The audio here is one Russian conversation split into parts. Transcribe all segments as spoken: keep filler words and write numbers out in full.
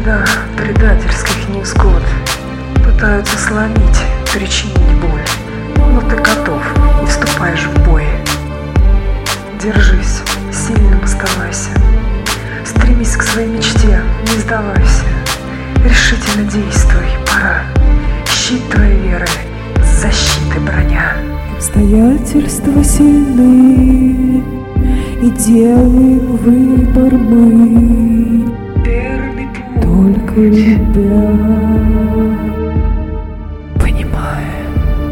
череда предательских невзгод пытаются сломить, причинить боль, но ты готов и вступаешь в бой. Держись, сильным оставайся, стремись к своей мечте, не сдавайся, решительно действуй, пора. Щит твоей веры, защиты броня. Обстоятельства сильны, и делаем выбор мы, Верный путь, только любя, понимая.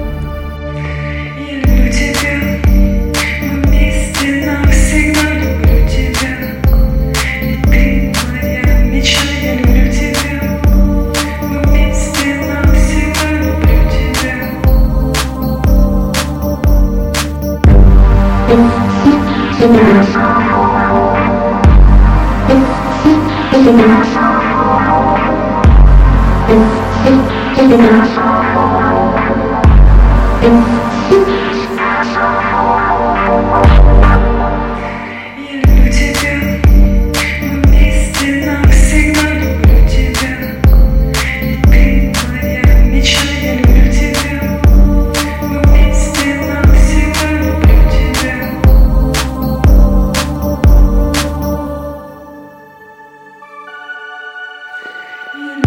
Я люблю тебя, мы вместе навсегда, люблю тебя. И ты моя мечта, я люблю тебя. Мы вместе навсегда, люблю тебя. Я люблю тебя, мы вместе навсегда, люблю тебя. И ты моя мечта, я люблю тебя. Мы вместе навсегда, люблю тебя. Я